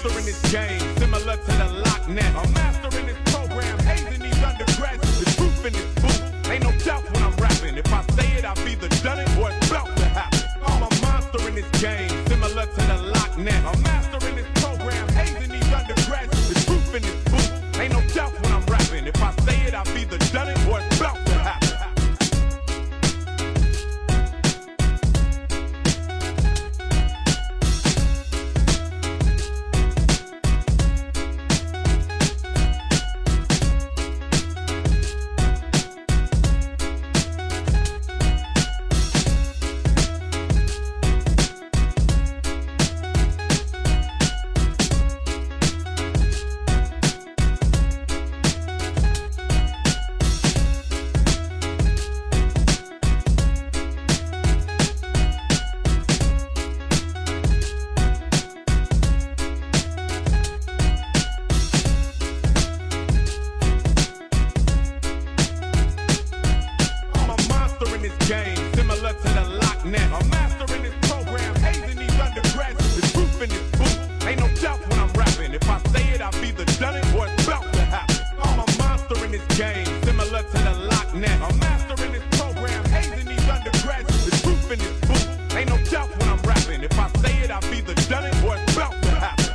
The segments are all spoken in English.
master in this game, similar to the Loch Ness. I'm master in this program, hazing these undergraduates. The truth in this booth, ain't no doubt when I'm rapping. If I say it, I've either done it or it's about to happen. I'm a monster in this game, similar to the Loch Ness. I'm master in this program, hazing these undergraduates. The truth in this booth, ain't no doubt when I'm rapping. If I say it, I've either done it or it's about to happen. Game, similar to the Loch Ness. I'm master in this program, hazing these undergraduates. The truth in this booth, ain't no doubt when I'm rapping. If I say it, I've either done it or it's about to happen. I'm a monster in this game, similar to the Loch Ness. I'm master in this program, hazing these undergraduates. The truth in this booth, ain't no doubt when I'm rapping. If I say it, I've either done it or it's about to happen.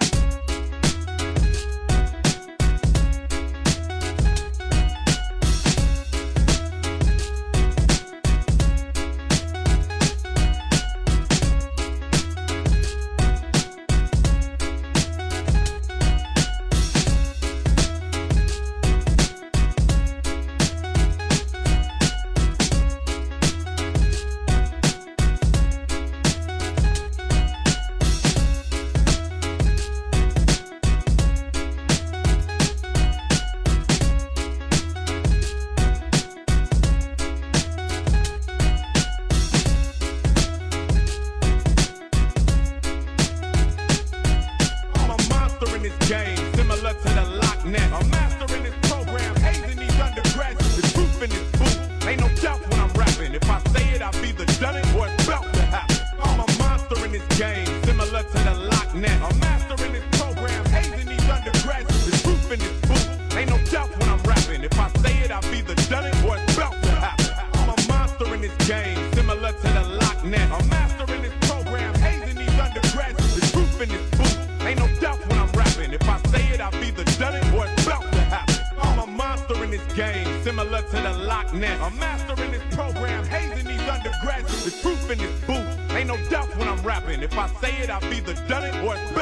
Game, similar to the Loch Ness. I'm master in this program, hazing these undergraduates. The truth in this booth, ain't no doubt when I'm rapping. If I say it, I've either done it or it's about to happen. I'm a monster in this game, similar to the Loch Ness. I'm master in this program, hazing these undergraduates. The truth in this booth, ain't no doubt when I'm rapping. If I say it, I've either done it or it's about to happen. I'm a monster in this game, similar to the Loch Ness. I'm master in this program, hazing these undergraduates. The truth in this booth, ain't no doubt when I'm rapping. If I say it, I've either done it or it's about to happen. I'm a monster in this game, similar to the Loch Ness. I'm master in this program, hazing these undergraduates. The truth in this booth, ain't no doubt when I'm rapping. If I say it, I've either done it or it's